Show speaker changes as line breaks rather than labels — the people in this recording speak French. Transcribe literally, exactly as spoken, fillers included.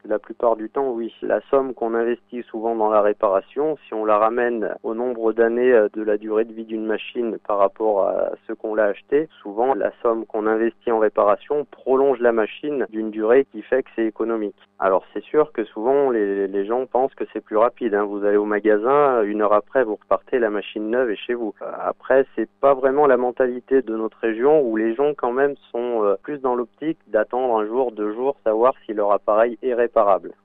La plupart du temps, oui. La somme qu'on investit souvent dans la réparation, si on la ramène au nombre d'années de la durée de vie d'une machine par rapport à ce qu'on l'a acheté, souvent la somme qu'on investit en réparation prolonge la machine d'une durée qui fait que c'est économique. Alors c'est sûr que souvent les, les gens pensent que c'est plus rapide, hein. Vous allez au magasin, une heure après vous repartez, la machine neuve est chez vous. Après, c'est pas vraiment la mentalité de notre région où les gens quand même sont plus dans l'optique d'attendre un jour, deux jours, savoir si leur appareil est réparable.